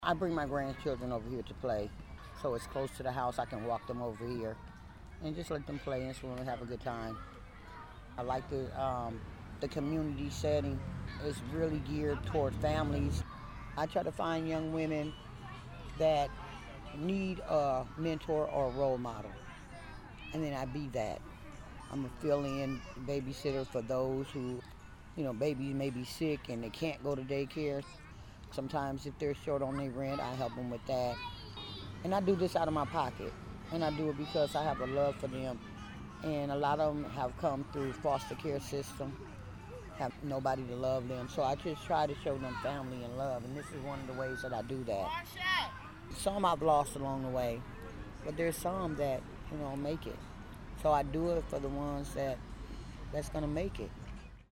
I bring my grandchildren over here to play, so it's close to the house. I can walk them over here and just let them play and swim and have a good time. I like the community setting. It's really geared toward families. I try to find young women that need a mentor or a role model, and then I be that. I'm a fill-in babysitter for those who, babies may be sick and they can't go to daycare. Sometimes if they're short on their rent, I help them with that. And I do this out of my pocket. And I do it because I have a love for them. And a lot of them have come through foster care system, have nobody to love them. So I just try to show them family and love. And this is one of the ways that I do that. Some I've lost along the way, but there's some that, make it. So I do it for the ones that's going to make it.